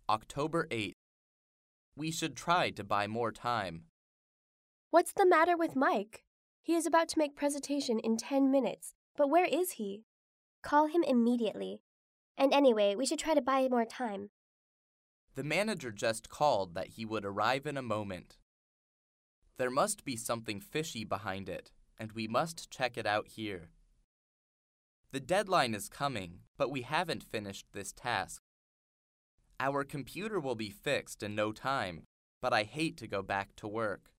October 8th. We should try to buy more time. What's the matter with Mike? He is about to make presentation in 10 minutes, but where is he? Call him immediately. And anyway, we should try to buy more time. The manager just called that he would arrive in a moment. There must be something fishy behind it, and we must check it out here. The deadline is coming, but we haven't finished this task. Our computer will be fixed in no time, but I hate to go back to work.